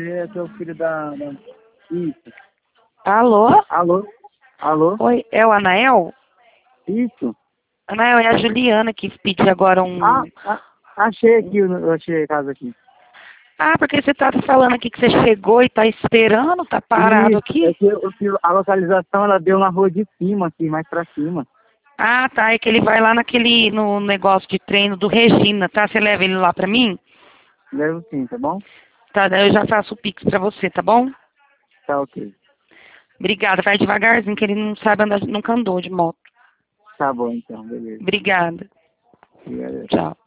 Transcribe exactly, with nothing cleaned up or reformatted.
você é seu filho da... da... Isso. Alô? Alô? Alô? Oi, é o Anael? Isso. Anael, é a Juliana que pediu agora um... Ah, ah, achei aqui, eu achei a casa aqui. Ah, porque você tá falando aqui que você chegou e tá esperando, tá parado Isso, aqui? é que eu, eu- a localização ela deu na rua de cima, aqui, mais pra cima. Ah, tá, é que ele vai lá naquele, no negócio de treino do Regina, tá? Você leva ele lá pra mim? Levo sim, tá bom? Tá, daí eu já faço o Pix pra você, tá bom? Tá ok. Obrigada, vai devagarzinho, que ele não sabe andar, nunca andou de moto. Tá bom então, beleza. Obrigada. Obrigado. Tchau.